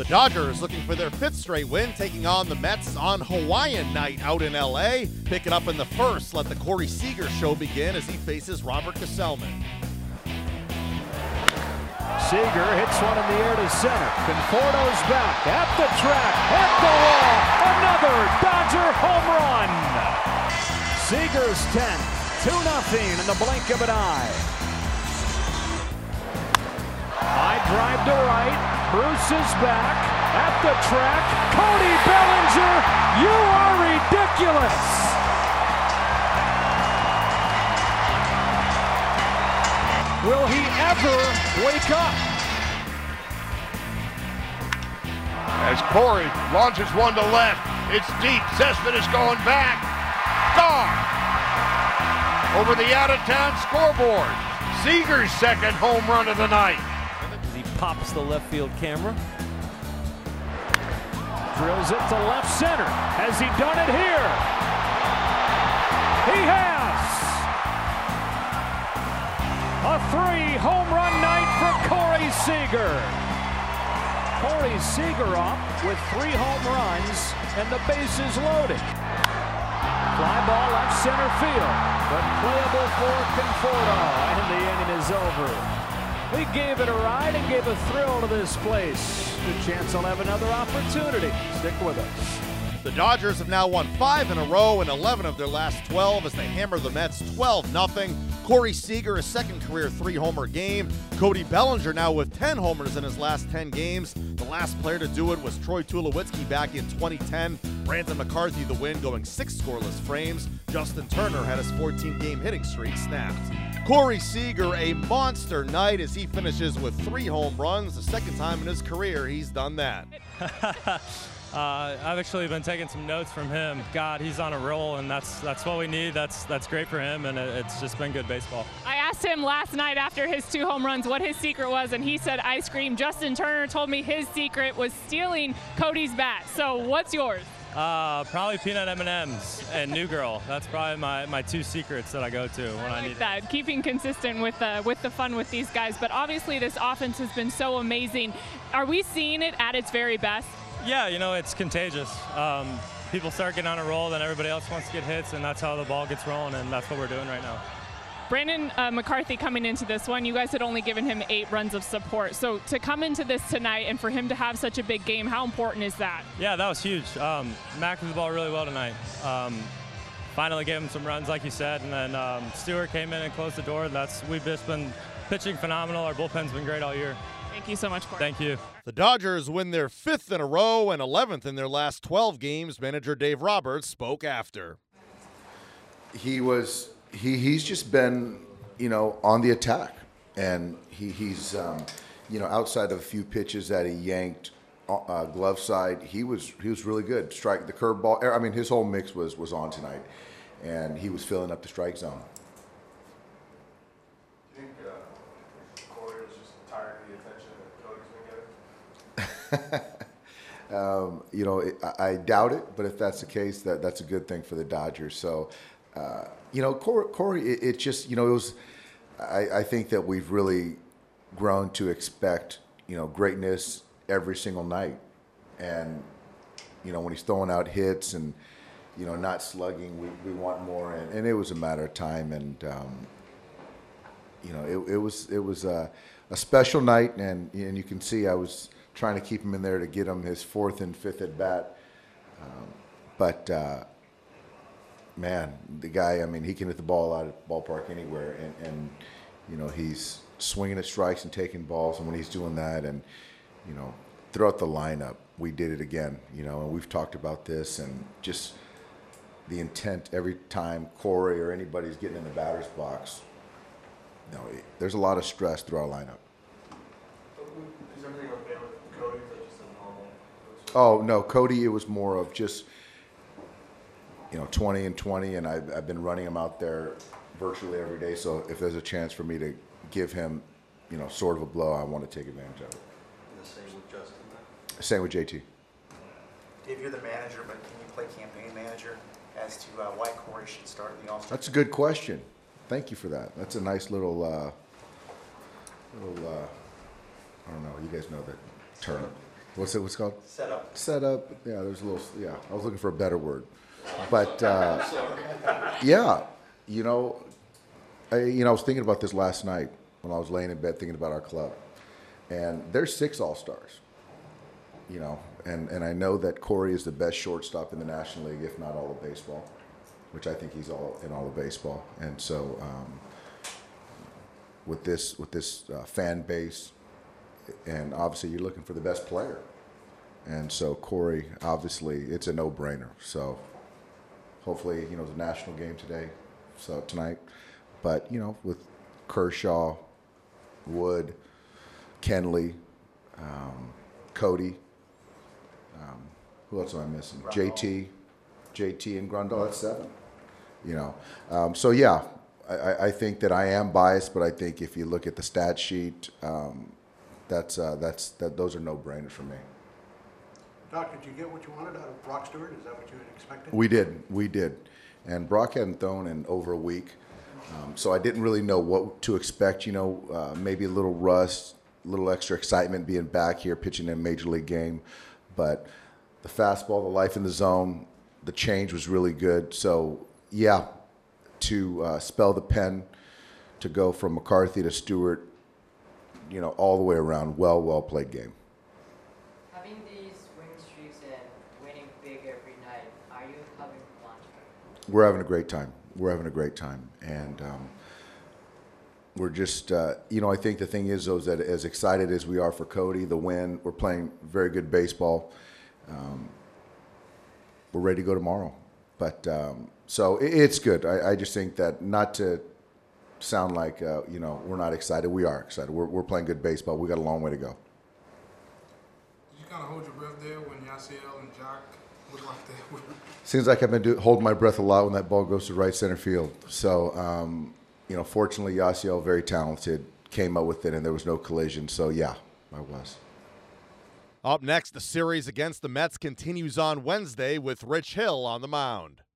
The Dodgers looking for their 5th straight win, taking on the Mets on Hawaiian night out in LA. Pick it up in the first. Let the Corey Seager show begin as he faces Robert Gsellman. Seager hits one in the air to center. Conforto's back at the track, at the wall. Another Dodger home run. Seager's 10th, 2-0 in the blink of an eye. High drive to right. Bruce is back at the track. Cody Bellinger, you are ridiculous. Will he ever wake up? As Corey launches one to left, it's deep. Cespedes going back. Gone. Over the out-of-town scoreboard. Seager's 2nd home run of the night. As he pops the left field camera. Drills it to left center. Has he done it here? He has! A 3-home run night for Corey Seager. Corey Seager up with 3 home runs and the bases loaded. Fly ball left center field, but playable for Conforto, and the inning is over. We gave it a ride and gave a thrill to this place. Good chance I'll have another opportunity. Stick with us. The Dodgers have now won 5 in a row and 11 of their last 12 as they hammer the Mets 12-0. Corey Seager, his 2nd career 3-homer game. Cody Bellinger now with 10 homers in his last 10 games. The last player to do it was Troy Tulowitzki back in 2010. Brandon McCarthy the win, going 6 scoreless frames. Justin Turner had his 14-game hitting streak snapped. Corey Seager, a monster night as he finishes with 3 home runs. The 2nd time in his career he's done that. I've actually been taking some notes from him. God, he's on a roll, and that's what we need. That's great for him, and it's just been good baseball. I asked him last night after his 2 home runs what his secret was, and he said ice cream. Justin Turner told me his secret was stealing Cody's bat. So what's yours? Probably peanut M&Ms and New Girl. That's probably my 2 secrets that I go to when I need that. Keeping consistent with the fun with these guys, but obviously this offense has been so amazing. Are we seeing it at its very best? Yeah, you know, it's contagious. People start getting on a roll, then everybody else wants to get hits, and that's how the ball gets rolling, and that's what we're doing right now. Brandon McCarthy coming into this one, you guys had only given him 8 runs of support. So to come into this tonight and for him to have such a big game, how important is that? Yeah, that was huge. Mac threw the ball really well tonight. Finally gave him some runs, like you said, and then Stewart came in and closed the door. We've just been pitching phenomenal. Our bullpen's been great all year. Thank you so much, Corey. Thank you. The Dodgers win their 5th in a row and 11th in their last 12 games. Manager Dave Roberts spoke after. He's just been, on the attack, and he's outside of a few pitches that he yanked glove side, he was really good. Strike the curveball. I mean, his whole mix was on tonight, and he was filling up the strike zone. Do you think Corey is just tired of the attention that Cody's been getting? I doubt it, but if that's the case, that's a good thing for the Dodgers. So, Corey, it just, it was. I think that we've really grown to expect, greatness every single night, and when he's throwing out hits and not slugging, we want more, and it was a matter of time, and it was a special night, and you can see I was trying to keep him in there to get him his 4th and 5th at bat, but man, the guy, I mean, he can hit the ball out of the ballpark anywhere, and he's swinging at strikes and taking balls, and when he's doing that, and throughout the lineup, we did it again, and we've talked about this, and just the intent every time Corey or anybody's getting in the batter's box, there's a lot of stress through our lineup. Is everything okay with Cody? Is that just a normal? Oh, no, Cody, it was more of just, 20 and 20, and I've been running him out there virtually every day, so if there's a chance for me to give him, sort of a blow, I want to take advantage of it. And the same with Justin, then? Same with JT. Dave, you're the manager, but can you play campaign manager as to why Corey should start in the All-Star? That's a good question. Thank you for that. That's a nice little, I don't know, you guys know that term. What's it called? Setup. Setup. Yeah, there's a little. Yeah, I was looking for a better word, but yeah, you know, I was thinking about this last night when I was laying in bed thinking about our club, and there's 6 All-Stars. You know, and I know that Corey is the best shortstop in the National League, if not all of baseball, which I think he's all of baseball. And so, with this fan base, and obviously you're looking for the best player, and so Corey, obviously, it's a no-brainer. So, hopefully, you know, the national game tonight, but you know, with Kershaw, Wood, Kenley, Cody. Who else am I missing? Grandal. JT and Grandal. That's 7. You know, so yeah, I think that I am biased, but I think if you look at the stat sheet, those are no-brainers for me. Doc, did you get what you wanted out of Brock Stewart? Is that what you had expected? We did, and Brock hadn't thrown in over a week, so I didn't really know what to expect. You know, maybe a little rust, a little extra excitement being back here pitching in a major league game, but the fastball, the life in the zone, the change was really good. So, yeah, to spell the pen, to go from McCarthy to Stewart, you know, all the way around, well played game. Having these winning streaks and winning big every night, are you having fun? We're having a great time. And we're just, you know, I think the thing is, though, is that as excited as we are for Cody, the win, we're playing very good baseball. We're ready to go tomorrow. But so it's good. I just think that, not to sound like, you know, we're not excited. We are excited. We're playing good baseball. We got a long way to go. Did you kind of hold your breath there when Yasiel and Jock looked like they were? Seems like I've been holding my breath a lot when that ball goes to right center field. So, you know, fortunately, Yasiel, very talented, came up with it, and there was no collision. So, yeah, I was. Up next, the series against the Mets continues on Wednesday with Rich Hill on the mound.